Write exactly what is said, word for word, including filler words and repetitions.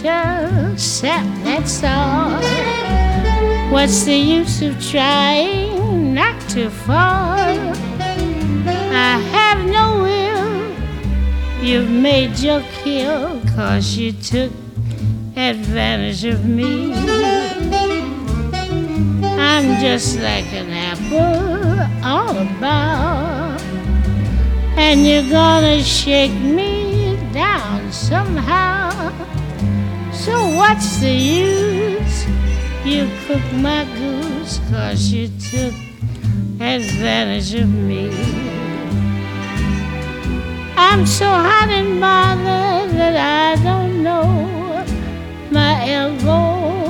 little sap, that's all. What's the use of trying not to fall? I have no will. You've made your kill, 'cause you took advantage of me. I'm just like an apple all about, and you're gonna shake me down somehow. So what's the use? You cooked my goose, 'cause you took advantage of me. I'm so hot and bothered that I don't know my elbow